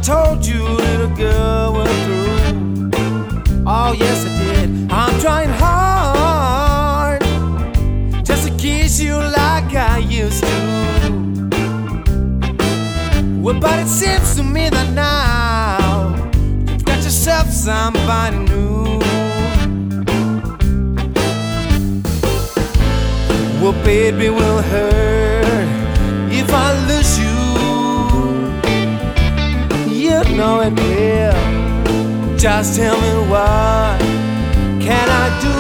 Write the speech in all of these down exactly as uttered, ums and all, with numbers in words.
told you, little girl, we're through. Oh yes I did. I'm trying hard just to kiss you like I used to. Well, but it seems to me that now you've got yourself somebody new. Well, baby, will hurt if I lose you. You know it will. Just tell me what can I do?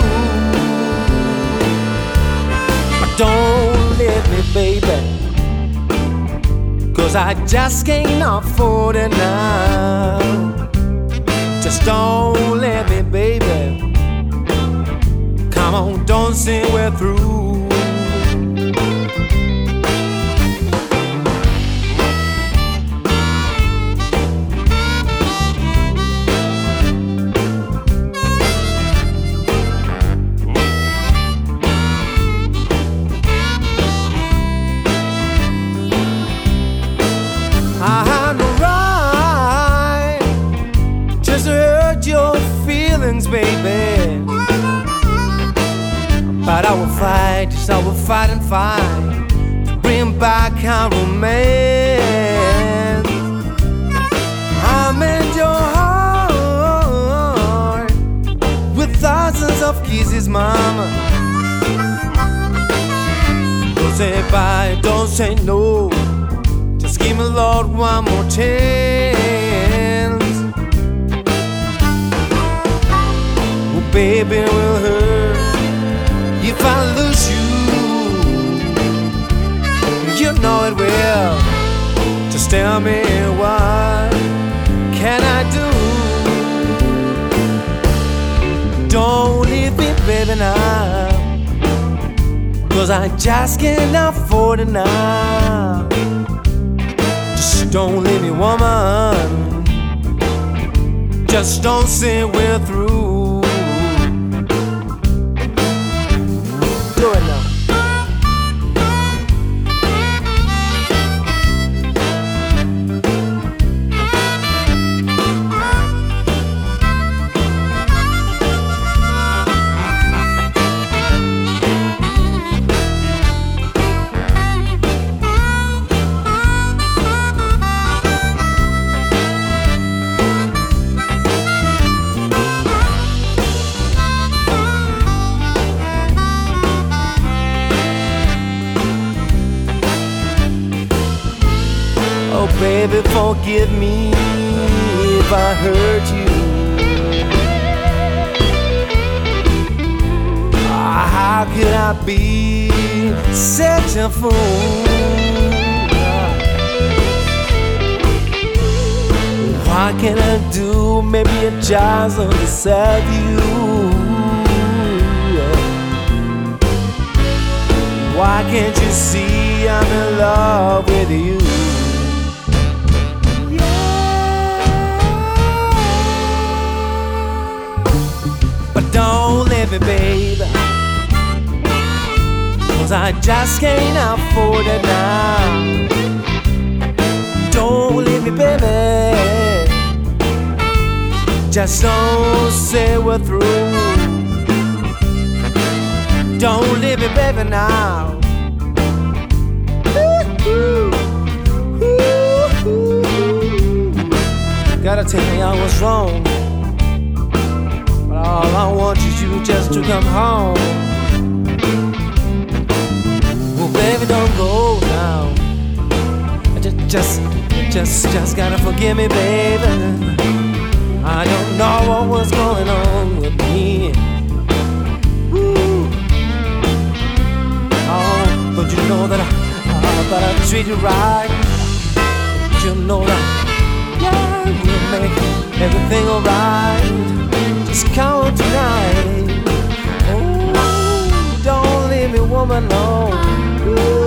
But don't leave me, baby, 'cause I just can't afford it now. Just don't let me, baby. Come on, don't say we're through. I had no right just to hurt your feelings, baby. But I will fight, yes, I will fight and fight to bring back our romance. I made your heart with thousands of kisses, mama. Don't say bye, don't say no. Just give me, Lord, one more chance. Well, baby, it will hurt if I lose you. You know it will. Just tell me, what can I do? Don't leave me, baby, now, 'cause I just can't afford it now. Don't leave me, woman. Just don't say we're through. Do it now. Oh, baby, forgive me if I hurt you. Ah, how could I be such a fool? What can I do? Maybe I just don't deserve you. Why can't you see I'm in love with you? But don't leave me, baby, 'cause I just can't afford it now. Don't leave me, baby. Just don't say we're through. Don't leave me, baby, now. Gotta tell you I was wrong, but all I want is you just to come home. Well, baby, don't go now. Just, just, just, just gotta forgive me, baby. I don't know what was going on with me. Woo. Oh, but you know that I, uh, that I treat you right. You know that, yeah, we'll make everything alright. Just come tonight. Oh, don't leave me, woman, no. Ooh.